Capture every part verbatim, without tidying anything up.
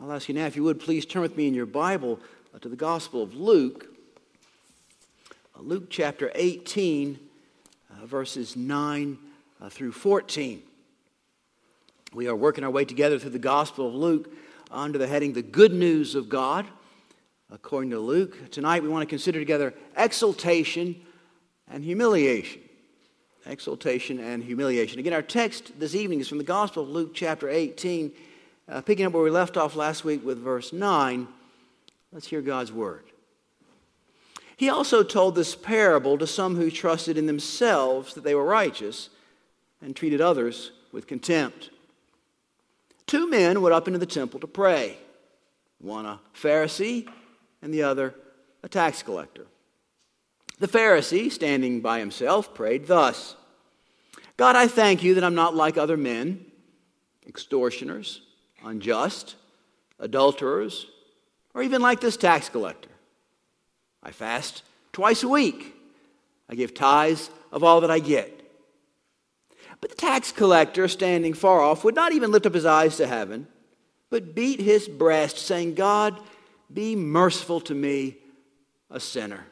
I'll ask you now, if you would, please turn with me in your Bible uh, to the Gospel of Luke. Uh, Luke chapter eighteen, uh, verses nine uh, through fourteen. We are working our way together through the Gospel of Luke under the heading, The Good News of God, according to Luke. Tonight we want to consider together exaltation and humiliation. Exaltation and humiliation. Again, our text this evening is from the Gospel of Luke chapter eighteen, uh, picking up where we left off last week with verse nine. Let's hear God's word. He also told this parable to some who trusted in themselves that they were righteous and treated others with contempt. Two men went up into the temple to pray, one a Pharisee and the other a tax collector. The Pharisee, standing by himself, prayed thus: God, I thank you that I'm not like other men, extortioners, unjust, adulterers, or even like this tax collector. I fast twice a week. I give tithes of all that I get. But the tax collector, standing far off, would not even lift up his eyes to heaven, but beat his breast, saying, God, be merciful to me, a sinner.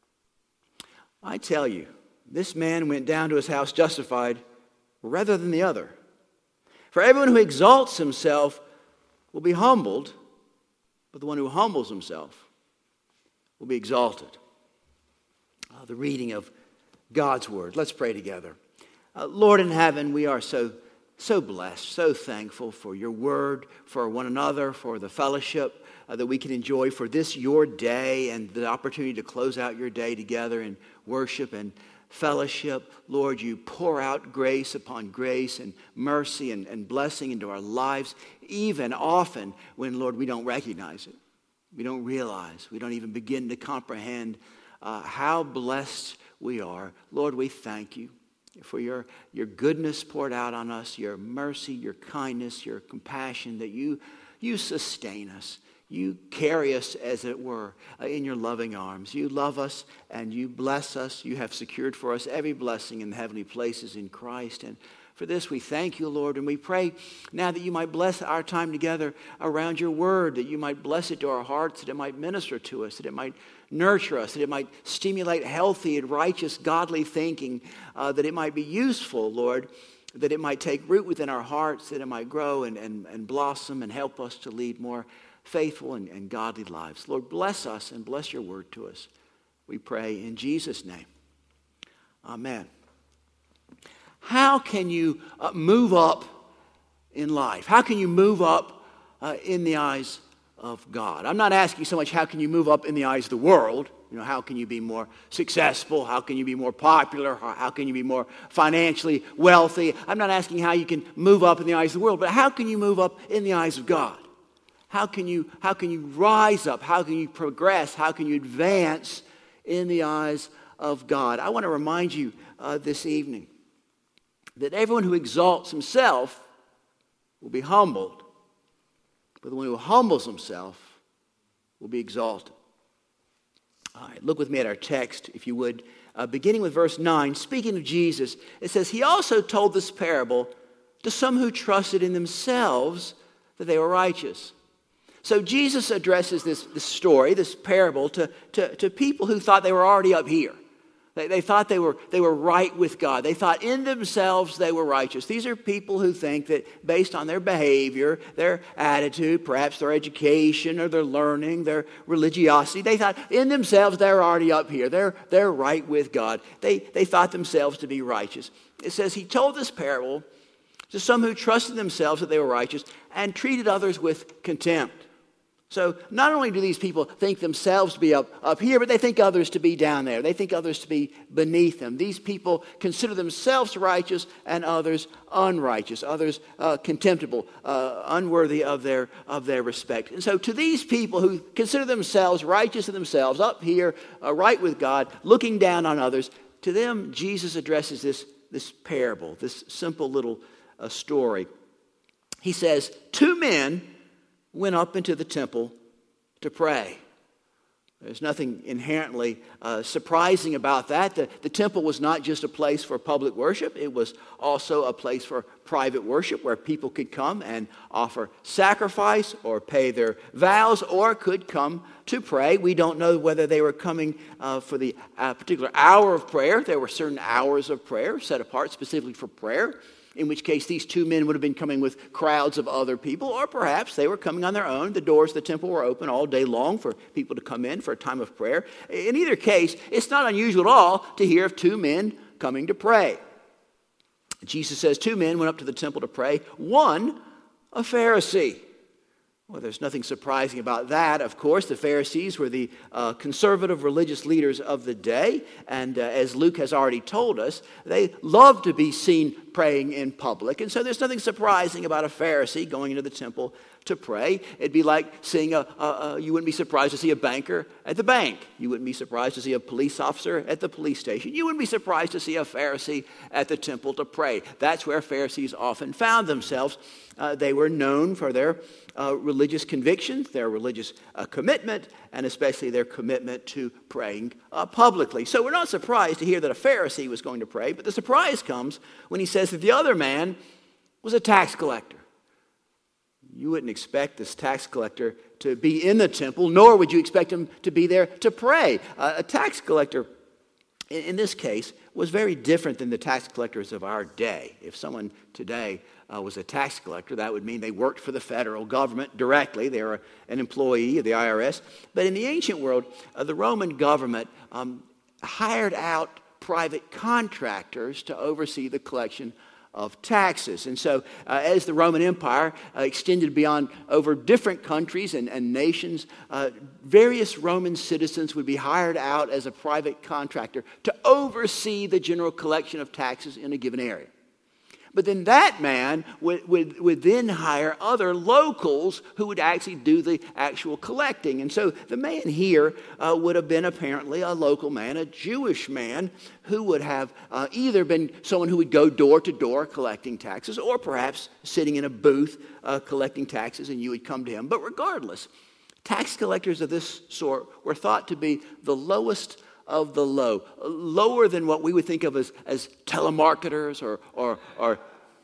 I tell you, this man went down to his house justified rather than the other. For everyone who exalts himself will be humbled, but the one who humbles himself will be exalted. Uh, the reading of God's word. Let's pray together. Uh, Lord in heaven, we are so, so blessed, so thankful for your word, for one another, for the fellowship uh, that we can enjoy for this your day and the opportunity to close out your day together in worship and fellowship. Lord, you pour out grace upon grace and mercy and, and blessing into our lives, even often when, Lord, we don't recognize it. We don't realize, we don't even begin to comprehend uh, how blessed we are. Lord, we thank you for your, your goodness poured out on us, your mercy, your kindness, your compassion, that you, you sustain us. You carry us, as it were, uh, in your loving arms. You love us and you bless us. You have secured for us every blessing in the heavenly places in Christ. And for this we thank you, Lord, and we pray now that you might bless our time together around your word, that you might bless it to our hearts, that it might minister to us, that it might nurture us, that it might stimulate healthy and righteous, godly thinking, uh, that it might be useful, Lord, that it might take root within our hearts, that it might grow and, and, and blossom and help us to lead more faithful and, and godly lives. Lord, bless us and bless your word to us. We pray in Jesus' name. Amen. How can you uh, move up in life? How can you move up uh, in the eyes of God? I'm not asking so much how can you move up in the eyes of the world. You know, how can you be more successful? How can you be more popular? How can you be more financially wealthy? I'm not asking how you can move up in the eyes of the world, but how can you move up in the eyes of God? How can you, how can you rise up? How can you progress? How can you advance in the eyes of God? I want to remind you uh, this evening that everyone who exalts himself will be humbled, but the one who humbles himself will be exalted. All right, look with me at our text, if you would. Uh, beginning with verse nine, speaking of Jesus, it says, he also told this parable to some who trusted in themselves that they were righteous. So Jesus addresses this, this story, this parable, to, to, to people who thought they were already up here. They, they thought they were, they were right with God. They thought in themselves they were righteous. These are people who think that based on their behavior, their attitude, perhaps their education or their learning, their religiosity, they thought in themselves they're already up here. They're, they're right with God. They, they thought themselves to be righteous. It says he told this parable to some who trusted themselves that they were righteous and treated others with contempt. So not only do these people think themselves to be up, up here, but they think others to be down there. They think others to be beneath them. These people consider themselves righteous and others unrighteous, others uh, contemptible, uh, unworthy of their, of their respect. And so to these people who consider themselves righteous in themselves, up here, uh, right with God, looking down on others, to them Jesus addresses this, this parable, this simple little uh, story. He says, two men went up into the temple to pray. There's nothing inherently uh, surprising about that. The, the temple was not just a place for public worship. It was also a place for private worship where people could come and offer sacrifice or pay their vows or could come to pray. We don't know whether they were coming uh, for the uh, particular hour of prayer. There were certain hours of prayer set apart specifically for prayer, in which case these two men would have been coming with crowds of other people, or perhaps they were coming on their own. The doors of the temple were open all day long for people to come in for a time of prayer. In either case, it's not unusual at all to hear of two men coming to pray. Jesus says two men went up to the temple to pray, one a Pharisee. Well, there's nothing surprising about that. Of course, the Pharisees were the uh, conservative religious leaders of the day. And uh, as Luke has already told us, they loved to be seen praying in public. And so there's nothing surprising about a Pharisee going into the temple to pray. It'd be like seeing a, a, a, you wouldn't be surprised to see a banker at the bank. You wouldn't be surprised to see a police officer at the police station. You wouldn't be surprised to see a Pharisee at the temple to pray. That's where Pharisees often found themselves. Uh, they were known for their uh, religious convictions, their religious uh, commitment, and especially their commitment to praying uh, publicly. So we're not surprised to hear that a Pharisee was going to pray, but the surprise comes when he says that the other man was a tax collector. You wouldn't expect this tax collector to be in the temple, nor would you expect him to be there to pray. Uh, a tax collector, in, in this case, was very different than the tax collectors of our day. If someone today uh, was a tax collector, that would mean they worked for the federal government directly. They were an employee of the I R S. But in the ancient world, uh, the Roman government um, hired out private contractors to oversee the collection of taxes. And so uh, as the Roman Empire uh, extended beyond over different countries and, and nations, uh, various Roman citizens would be hired out as a private contractor to oversee the general collection of taxes in a given area. But then that man would, would, would then hire other locals who would actually do the actual collecting. And so the man here uh, would have been apparently a local man, a Jewish man, who would have uh, either been someone who would go door to door collecting taxes, or perhaps sitting in a booth uh, collecting taxes, and you would come to him. But regardless, tax collectors of this sort were thought to be the lowest of the low, lower than what we would think of as, as telemarketers or, or, or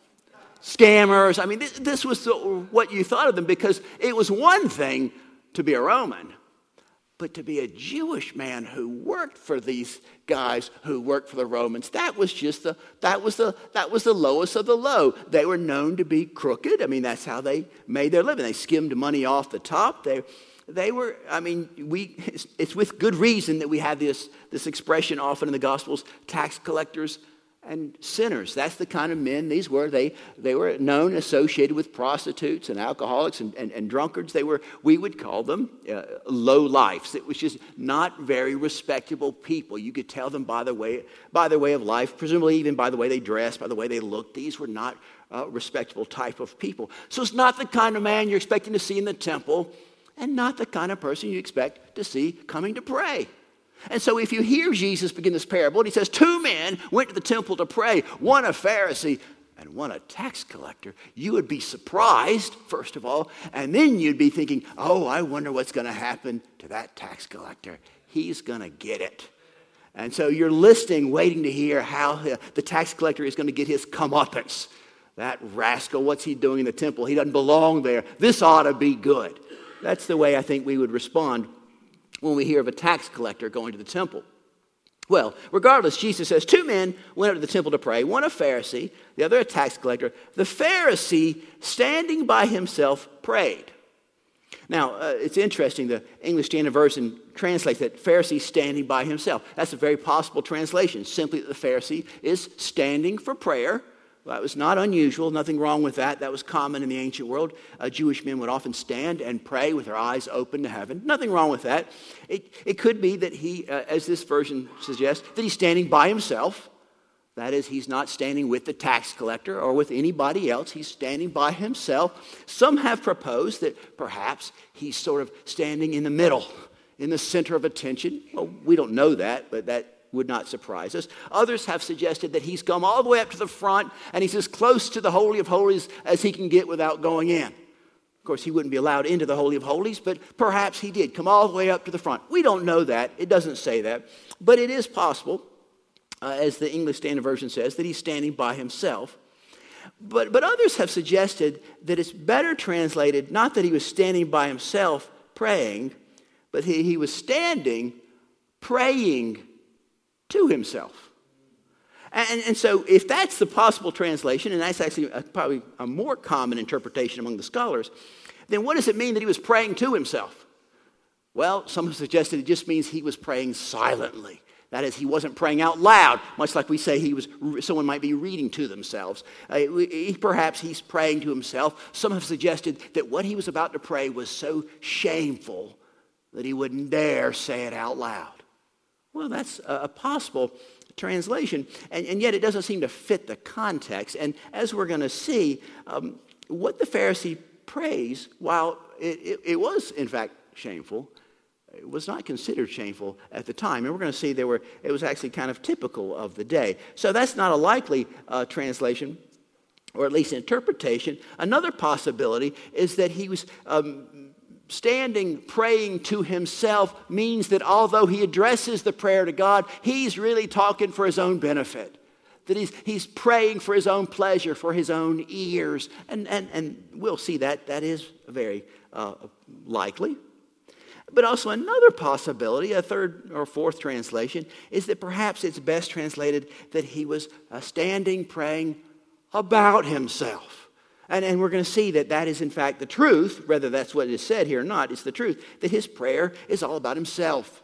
scammers. I mean, this, this was the, what you thought of them, because it was one thing to be a Roman, but to be a Jewish man who worked for these guys who worked for the Romans, that was just the that was the that was the lowest of the low. They were known to be crooked. I mean, that's how they made their living. They skimmed money off the top. They They were, I mean, we. It's, it's with good reason that we have this, this expression often in the Gospels, tax collectors and sinners. That's the kind of men these were. They they were known, associated with prostitutes and alcoholics and, and, and drunkards. They were, we would call them uh, low lifes. It was just not very respectable people. You could tell them by the way, by their way of life, presumably even by the way they dressed, by the way they looked. These were not uh, respectable type of people. So it's not the kind of man you're expecting to see in the temple, and not the kind of person you expect to see coming to pray. And so if you hear Jesus begin this parable, and he says two men went to the temple to pray, one a Pharisee and one a tax collector, you would be surprised, first of all, and then you'd be thinking, oh, I wonder what's going to happen to that tax collector. He's going to get it. And so you're listening, waiting to hear how the tax collector is going to get his comeuppance. That rascal, what's he doing in the temple? He doesn't belong there. This ought to be good. That's the way I think we would respond when we hear of a tax collector going to the temple. Well, regardless, Jesus says two men went up to the temple to pray, one a Pharisee, the other a tax collector. The Pharisee, standing by himself, prayed. Now, uh, it's interesting, the English Standard Version translates that Pharisee standing by himself. That's a very possible translation, simply that the Pharisee is standing for prayer. That was not unusual, nothing wrong with that. That was common in the ancient world. Uh, Jewish men would often stand and pray with their eyes open to heaven. Nothing wrong with that. It, it could be that he, uh, as this version suggests, that he's standing by himself. That is, he's not standing with the tax collector or with anybody else. He's standing by himself. Some have proposed that perhaps he's sort of standing in the middle, in the center of attention. Well, we don't know that, but that would not surprise us. Others have suggested that he's come all the way up to the front and he's as close to the Holy of Holies as he can get without going in. course, he wouldn't be allowed into the Holy of Holies, but perhaps he did come all the way up to the front. We don't know that. It doesn't say that. But it is possible, uh, as the English Standard Version says, that he's standing by himself. But, but others have suggested that it's better translated, not that he was standing by himself praying, but he, he was standing praying to himself. And, and so if that's the possible translation, and that's actually a, probably a more common interpretation among the scholars, then what does it mean that he was praying to himself? Well, some have suggested it just means he was praying silently. That is, he wasn't praying out loud, much like we say he was. Someone might be reading to themselves. Uh, he, perhaps he's praying to himself. Some have suggested that what he was about to pray was so shameful that he wouldn't dare say it out loud. Well, that's a, a possible translation, and, and yet it doesn't seem to fit the context. And as we're going to see, um, what the Pharisee prays, while it, it, it was in fact shameful, it was not considered shameful at the time. And we're going to see there were it was actually kind of typical of the day. So that's not a likely uh, translation, or at least interpretation. Another possibility is that he was um, standing praying to himself, means that although he addresses the prayer to God, he's really talking for his own benefit. That he's, he's praying for his own pleasure, for his own ears. And, and, and we'll see that that is very uh, likely. But also another possibility, a third or fourth translation, is that perhaps it's best translated that he was uh, standing praying about himself. And, and we're going to see that that is in fact the truth, whether that's what is said here or not, it's the truth, that his prayer is all about himself.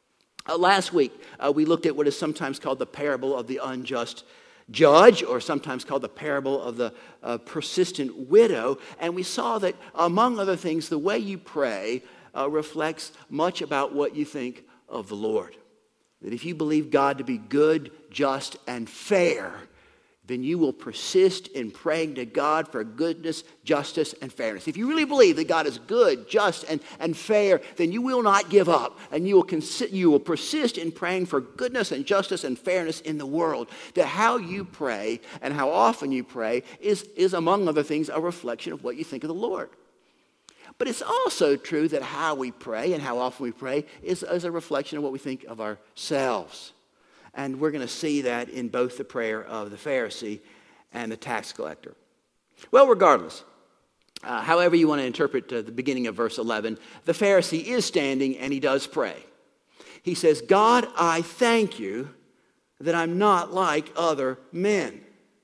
Uh, last week, uh, we looked at what is sometimes called the parable of the unjust judge, or sometimes called the parable of the uh, persistent widow. And we saw that, among other things, the way you pray uh, reflects much about what you think of the Lord. That if you believe God to be good, just, and fair, then you will persist in praying to God for goodness, justice, and fairness. If you really believe that God is good, just, and, and fair, then you will not give up, and you will, consi- you will persist in praying for goodness and justice and fairness in the world. That how you pray and how often you pray is, is, among other things, a reflection of what you think of the Lord. But it's also true that how we pray and how often we pray is, is a reflection of what we think of ourselves. And we're going to see that in both the prayer of the Pharisee and the tax collector. Well, regardless, uh, however you want to interpret uh, the beginning of verse eleven, the Pharisee is standing and he does pray. He says, God, I thank you that I'm not like other men.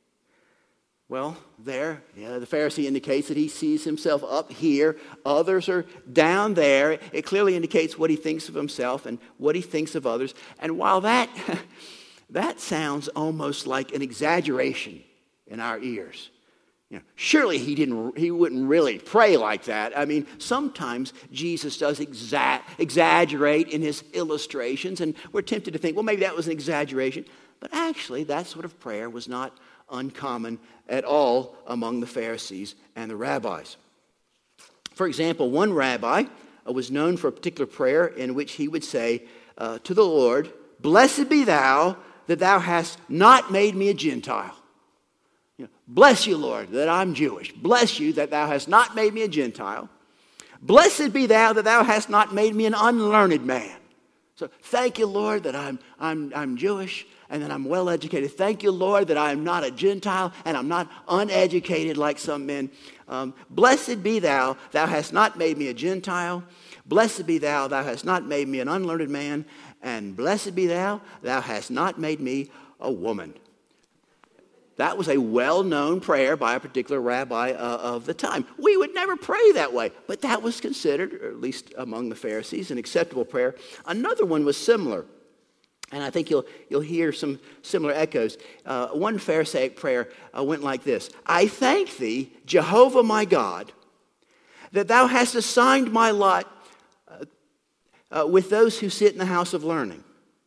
Well, there, yeah, the Pharisee indicates that he sees himself up here. Others are down there. It clearly indicates what he thinks of himself and what he thinks of others. And while that, that sounds almost like an exaggeration in our ears, you know, surely he didn't. He wouldn't really pray like that. I mean, sometimes Jesus does exa- exaggerate in his illustrations, and we're tempted to think, well, maybe that was an exaggeration. But actually, that sort of prayer was not uncommon at all among the Pharisees and the rabbis. For example, one rabbi was known for a particular prayer in which he would say uh, to the Lord, blessed be thou that thou hast not made me a Gentile. You know, bless you, Lord, that I'm Jewish. Bless you that thou hast not made me a Gentile. Blessed be thou that thou hast not made me an unlearned man. So thank you, Lord, that I'm, I'm, I'm Jewish and that I'm well educated. Thank you, Lord, that I'm not a Gentile and I'm not uneducated like some men. Um, Blessed be thou, thou hast not made me a Gentile. Blessed be thou, thou hast not made me an unlearned man. And blessed be thou, thou hast not made me a woman. That was a well-known prayer by a particular rabbi uh, of the time. We would never pray that way, but that was considered, or at least among the Pharisees, an acceptable prayer. Another one was similar, and I think you'll you'll hear some similar echoes. Uh, one Pharisaic prayer uh, went like this: I thank thee, Jehovah my God, that thou hast assigned my lot uh, uh, with those who sit in the house of learning,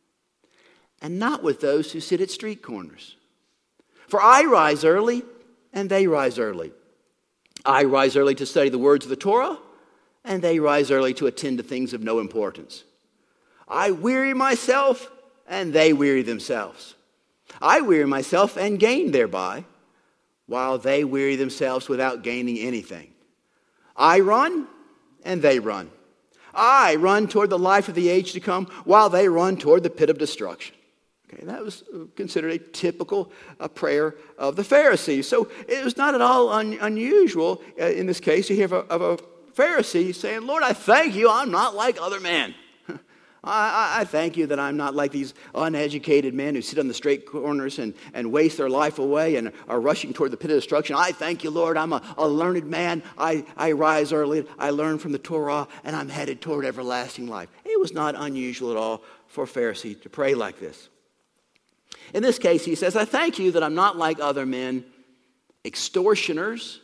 and not with those who sit at street corners. For I rise early, and they rise early. I rise early to study the words of the Torah, and they rise early to attend to things of no importance. I weary myself, and they weary themselves. I weary myself and gain thereby, while they weary themselves without gaining anything. I run, and they run. I run toward the life of the age to come, while they run toward the pit of destruction. Okay, that was considered a typical uh, prayer of the Pharisees. So it was not at all un- unusual uh, in this case to hear of a, of a Pharisee saying, Lord, I thank you, I'm not like other men. I, I thank you that I'm not like these uneducated men who sit on the straight corners and, and waste their life away and are rushing toward the pit of destruction. I thank you, Lord, I'm a, a learned man. I, I rise early, I learn from the Torah, and I'm headed toward everlasting life. It was not unusual at all for a Pharisee to pray like this. In this case, he says, I thank you that I'm not like other men, extortioners,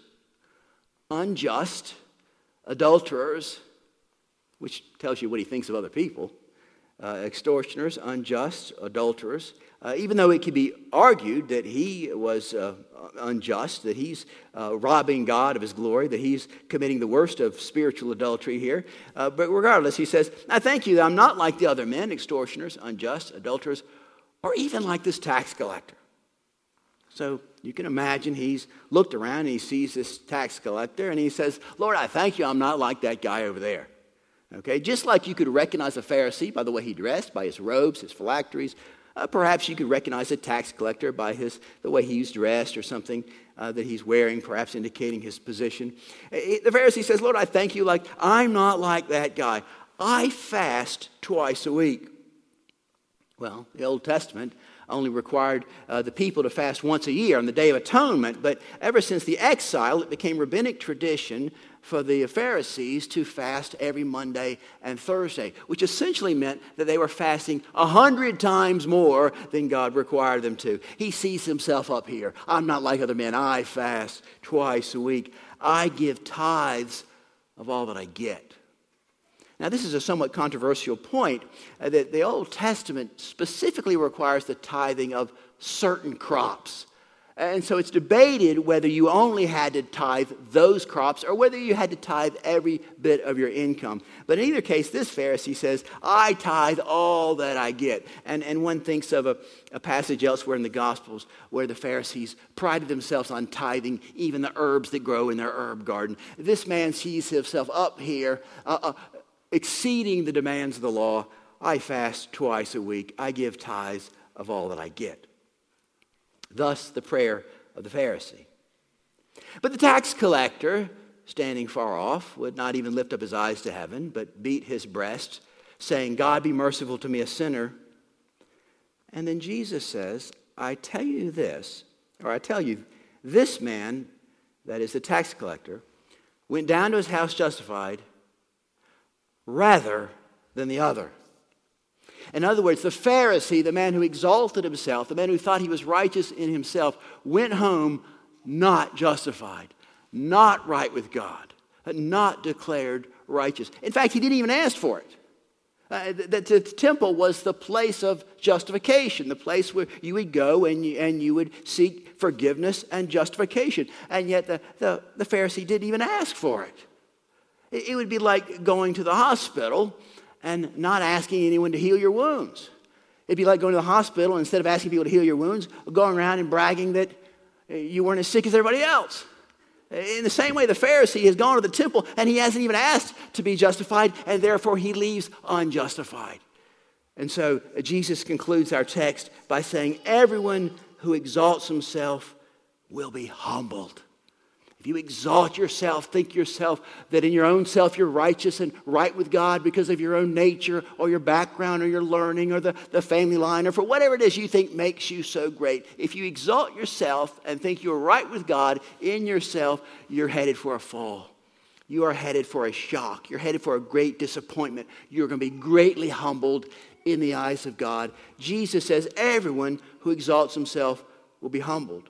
unjust, adulterers, which tells you what he thinks of other people. Uh, extortioners, unjust, adulterers. Uh, even though it could be argued that he was uh, unjust, that he's uh, robbing God of his glory, that he's committing the worst of spiritual adultery here. Uh, but regardless, he says, I thank you that I'm not like the other men, extortioners, unjust, adulterers, or even like this tax collector. So you can imagine he's looked around and he sees this tax collector and he says, Lord, I thank you I'm not like that guy over there. Okay, just like you could recognize a Pharisee by the way he dressed, by his robes, his phylacteries, uh, perhaps you could recognize a tax collector by his the way he's dressed or something uh, that he's wearing, perhaps indicating his position. The Pharisee says, Lord, I thank you like I'm not like that guy. I fast twice a week. Well, the Old Testament only required uh, the people to fast once a year on the Day of Atonement, but ever since the exile, it became rabbinic tradition for the Pharisees to fast every Monday and Thursday, which essentially meant that they were fasting a hundred times more than God required them to. He sees himself up here. I'm not like other men. I fast twice a week. I give tithes of all that I get. Now, this is a somewhat controversial point uh, that the Old Testament specifically requires the tithing of certain crops. And so it's debated whether you only had to tithe those crops or whether you had to tithe every bit of your income. But in either case, this Pharisee says, I tithe all that I get. And, and one thinks of a, a passage elsewhere in the Gospels where the Pharisees prided themselves on tithing even the herbs that grow in their herb garden. This man sees himself up here, uh, uh, exceeding the demands of the law. I fast twice a week. I give tithes of all that I get. Thus, the prayer of the Pharisee. But the tax collector, standing far off, would not even lift up his eyes to heaven, but beat his breast, saying, God, be merciful to me, a sinner. And then Jesus says, I tell you this, or I tell you, this man, that is the tax collector, went down to his house justified rather than the other. In other words, the Pharisee, the man who exalted himself, the man who thought he was righteous in himself, went home not justified, not right with God, not declared righteous. In fact, he didn't even ask for it. Uh, the, the temple was the place of justification, the place where you would go and you, and you would seek forgiveness and justification. And yet the, the, the Pharisee didn't even ask for it. It, it would be like going to the hospital and not asking anyone to heal your wounds. It'd be like going to the hospital and instead of asking people to heal your wounds, going around and bragging that you weren't as sick as everybody else. In the same way, the Pharisee has gone to the temple and he hasn't even asked to be justified, and therefore he leaves unjustified. And so Jesus concludes our text by saying, everyone who exalts himself will be humbled. If you exalt yourself, think yourself that in your own self you're righteous and right with God because of your own nature or your background or your learning or the, the family line or for whatever it is you think makes you so great. If you exalt yourself and think you're right with God in yourself, you're headed for a fall. You are headed for a shock. You're headed for a great disappointment. You're going to be greatly humbled in the eyes of God. Jesus says everyone who exalts himself will be humbled.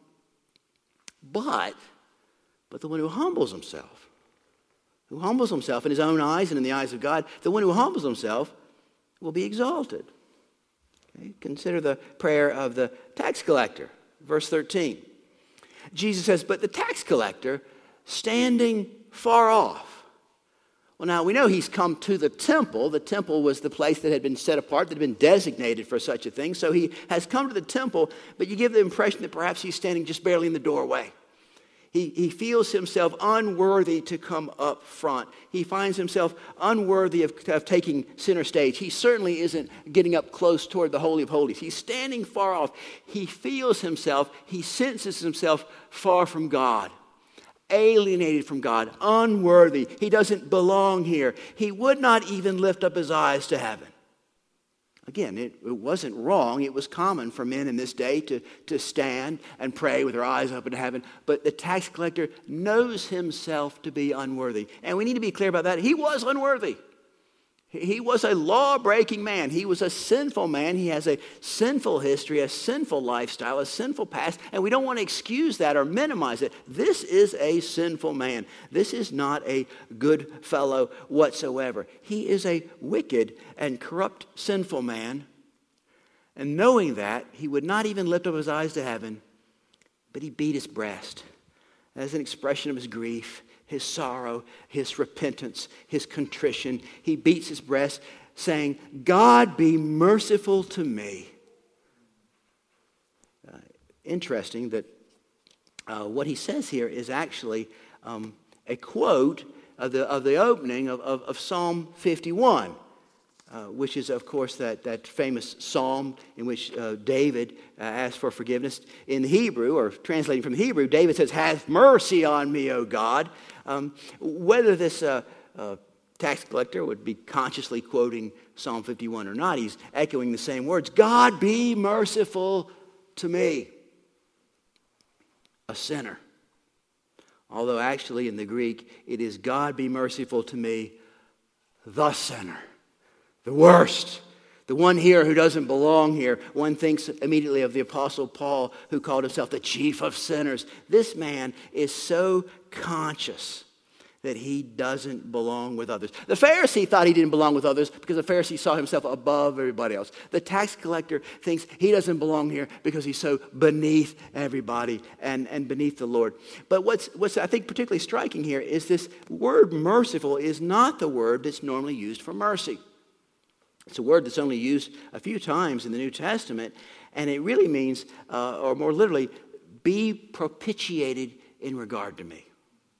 But... But the one who humbles himself, who humbles himself in his own eyes and in the eyes of God, the one who humbles himself will be exalted. Okay? Consider the prayer of the tax collector, verse thirteen. Jesus says, but the tax collector, standing far off. Well, now we know he's come to the temple. The temple was the place that had been set apart, that had been designated for such a thing. So he has come to the temple, but you give the impression that perhaps he's standing just barely in the doorway. He, he feels himself unworthy to come up front. He finds himself unworthy of, of taking center stage. He certainly isn't getting up close toward the Holy of Holies. He's standing far off. He feels himself, he senses himself far from God, alienated from God, unworthy. He doesn't belong here. He would not even lift up his eyes to heaven. Again, it, it wasn't wrong. It was common for men in this day to, to stand and pray with their eyes open to heaven. But the tax collector knows himself to be unworthy. And we need to be clear about that. He was unworthy. He was a law-breaking man. He was a sinful man. He has a sinful history, a sinful lifestyle, a sinful past. And we don't want to excuse that or minimize it. This is a sinful man. This is not a good fellow whatsoever. He is a wicked and corrupt, sinful man. And knowing that, he would not even lift up his eyes to heaven, but he beat his breast as an expression of his grief, his sorrow, his repentance, his contrition. He beats his breast saying, God, be merciful to me. Uh, interesting that uh, what he says here is actually um, a quote of the, of the opening of, of, of Psalm fifty-one. Uh, which is, of course, that, that famous psalm in which uh, David uh, asked for forgiveness. In Hebrew, or translating from the Hebrew, David says, have mercy on me, O God. Um, whether this uh, uh, tax collector would be consciously quoting Psalm fifty-one or not, he's echoing the same words. God, be merciful to me, a sinner. Although actually in the Greek, it is God, be merciful to me, the sinner. The worst, the one here who doesn't belong here. One thinks immediately of the Apostle Paul, who called himself the chief of sinners. This man is so conscious that he doesn't belong with others. The Pharisee thought he didn't belong with others because the Pharisee saw himself above everybody else. The tax collector thinks he doesn't belong here because he's so beneath everybody and, and beneath the Lord. But what's, what's I think particularly striking here is this word merciful is not the word that's normally used for mercy. It's a word that's only used a few times in the New Testament, and it really means, uh, or more literally, be propitiated in regard to me.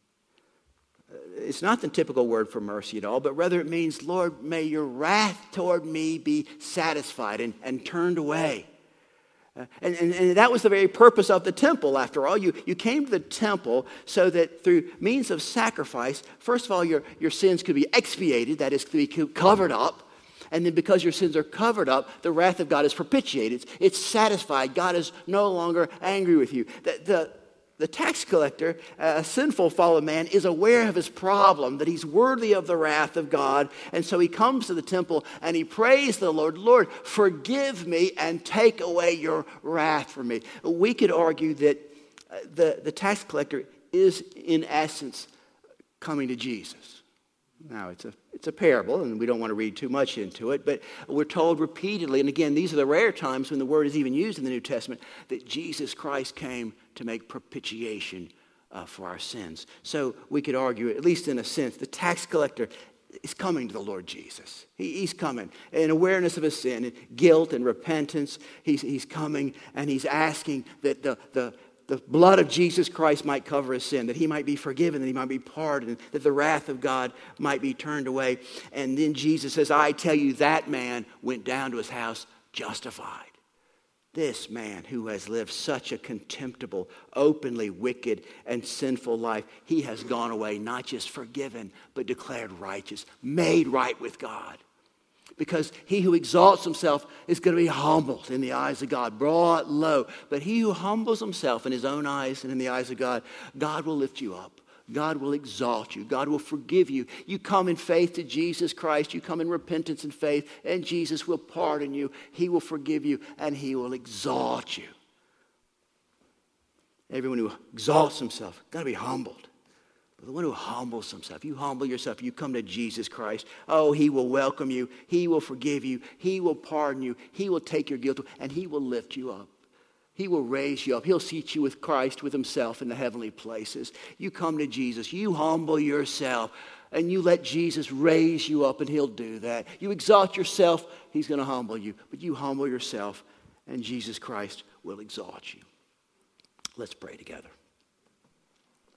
It's not the typical word for mercy at all, but rather it means, Lord, may your wrath toward me be satisfied and, and turned away. Uh, and, and, and that was the very purpose of the temple, after all. You, you came to the temple so that through means of sacrifice, first of all, your, your sins could be expiated, that is, could be covered up. And then because your sins are covered up, the wrath of God is propitiated. It's, it's satisfied. God is no longer angry with you. The, the, the tax collector, a sinful fallen man, is aware of his problem, that he's worthy of the wrath of God. And so he comes to the temple and he prays the Lord, Lord, forgive me and take away your wrath from me. We could argue that the, the tax collector is, in essence, coming to Jesus. Now, it's a it's a parable, and we don't want to read too much into it, but we're told repeatedly, and again, these are the rare times when the word is even used in the New Testament, that Jesus Christ came to make propitiation uh, for our sins. So we could argue, at least in a sense, the tax collector is coming to the Lord Jesus. He, he's coming in awareness of his sin, and guilt and repentance. He's, he's coming, and he's asking that the the The blood of Jesus Christ might cover his sin, that he might be forgiven, that he might be pardoned, that the wrath of God might be turned away. And then Jesus says, I tell you, that man went down to his house justified. This man who has lived such a contemptible, openly wicked and sinful life, he has gone away not just forgiven, but declared righteous, made right with God. Because he who exalts himself is going to be humbled in the eyes of God, brought low. But he who humbles himself in his own eyes and in the eyes of God, God will lift you up. God will exalt you. God will forgive you. You come in faith to Jesus Christ. You come in repentance and faith, and Jesus will pardon you. He will forgive you, and he will exalt you. Everyone who exalts himself, got to be humbled. The one who humbles himself, you humble yourself, you come to Jesus Christ. Oh, he will welcome you. He will forgive you. He will pardon you. He will take your guilt, and he will lift you up. He will raise you up. He'll seat you with Christ, with himself in the heavenly places. You come to Jesus. You humble yourself, and you let Jesus raise you up, and he'll do that. You exalt yourself, he's going to humble you. But you humble yourself, and Jesus Christ will exalt you. Let's pray together.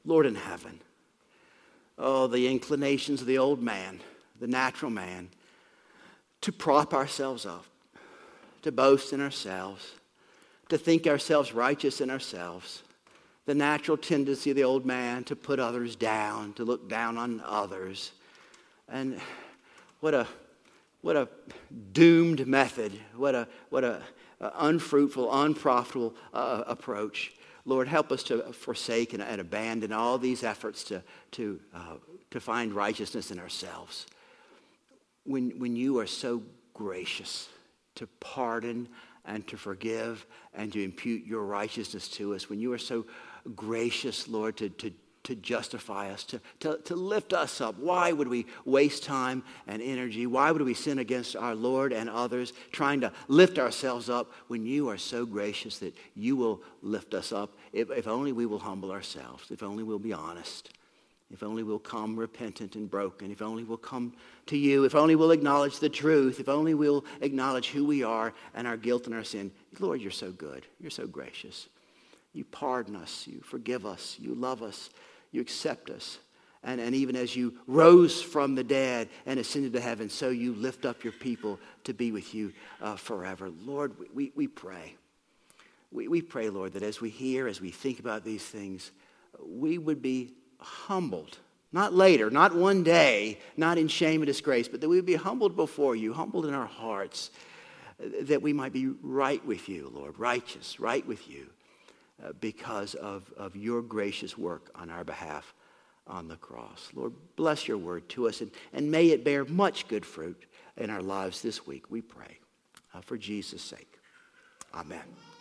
Lord in heaven, oh, the inclinations of the old man, the natural man, to prop ourselves up, to boast in ourselves, to think ourselves righteous in ourselves, the natural tendency of the old man to put others down, to look down on others. And what a what a doomed method, what a what a, a unfruitful, unprofitable uh, approach. Lord, help us to forsake and, and abandon all these efforts to to uh, to find righteousness in ourselves. When when you are so gracious to pardon and to forgive and to impute your righteousness to us, when you are so gracious, Lord, to, to, to justify us, to, to, to lift us up. Why would we waste time and energy? Why would we sin against our Lord and others trying to lift ourselves up when you are so gracious that you will lift us up? If, if only we will humble ourselves, if only we'll be honest, if only we'll come repentant and broken, if only we'll come to you, if only we'll acknowledge the truth, if only we'll acknowledge who we are and our guilt and our sin. Lord, you're so good. You're so gracious. You pardon us, you forgive us, you love us, you accept us. And, and even as you rose from the dead and ascended to heaven, so you lift up your people to be with you uh, forever. Lord, we, we pray. We, we pray, Lord, that as we hear, as we think about these things, we would be humbled. Not later, not one day, not in shame and disgrace, but that we would be humbled before you, humbled in our hearts, that we might be right with you, Lord, righteous, right with you. Uh, because of, of your gracious work on our behalf on the cross. Lord, bless your word to us, and, and may it bear much good fruit in our lives this week, we pray. Uh, for Jesus' sake. Amen.